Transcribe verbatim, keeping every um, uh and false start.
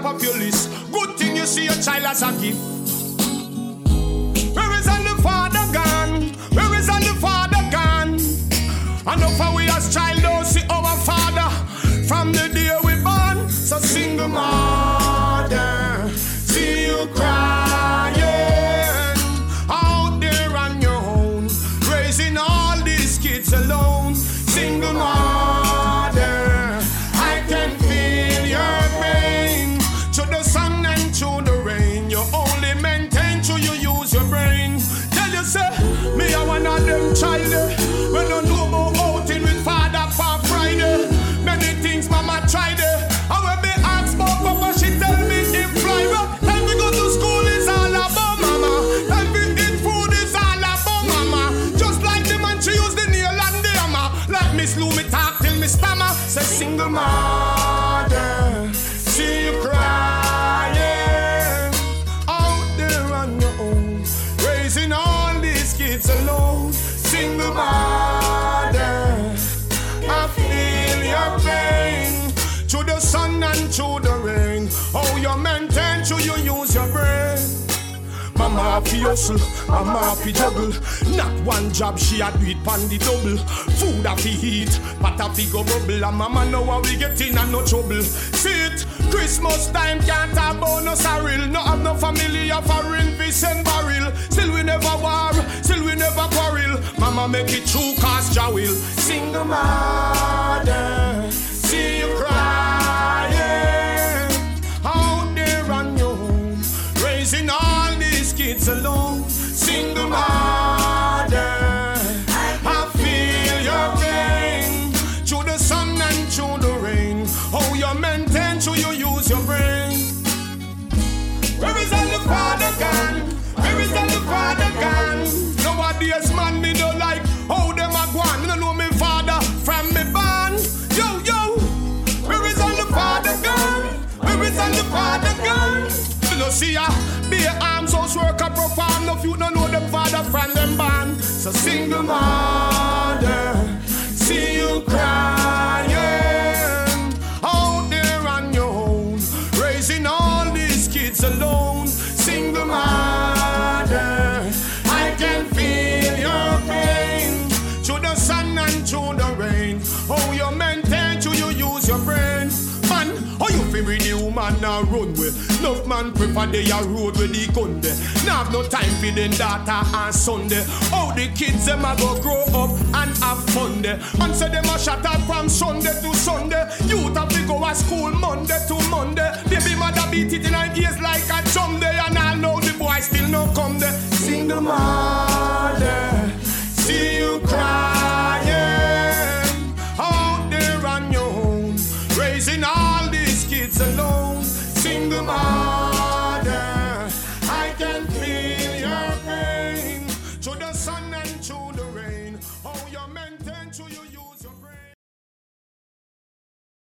of your list. Good thing you see your child as a gift. Where is all the father gone? Where is all the father gone? Enough of we as child don't see our father from the day we born. So single mother, see you crying out there on your own, raising all these kids alone. Single mother, I can feel your pain. To the sun and to the rain, you only maintain till you use your brain. Tell you say, me I one of them child. We don't know about outing with father for Friday. Many things mama tried it. I will be asked about papa, she tell me in Florida. Time we go to school is all about mama. Time we eat food is all about mama. Just like the man she used the nail and the hammer. Like Miss Lou me talk till me stammer. Say single mother, see you crying out there on your own, raising all these kids alone. Single mother, I feel your pain. To the sun and to the rain, how you maintain till you use your brain. Mama happy hustle, mama happy juggle. Not one job, she a do it pan the double. Food happy eat, pot happy go bubble. And mama know how we get in and no trouble. See it, Christmas time can't have about no sorrel. No have no family of foreign fish and barrel. Still we never war, still we never quarrel. Mama make it true cause Jah will. Single mother, see you crying out there on your own, raising all these kids alone. Single mother, I feel your pain. To the sun and to the rain, how you maintain till you use your brain. Where is all the father gone? Where is all the father gone? Nowadays man me don't like how them a go on. Me don't know me father from me born. Yo yo, where is all the father gone? Where is all the father gone? You know see ya, be a arms house worker perform. No few no know them father from them born. So single mother, see you crying out there on your own, raising all these kids alone. Single mother, I can feel your pain. To the sun and to the rain, how you maintain till you use your brain. Man, how you feel with the woman now run with? Enough man prefer they a road with the gun there. Now have no time for them daughter and Sunday. How the kids them a go grow up and have fun there. And say them a shut up from Sunday to Sunday. Youth have to go to school Monday to Monday. Baby mother beat it in her ears like a drum there. And I know the boy still no come there. Single mom.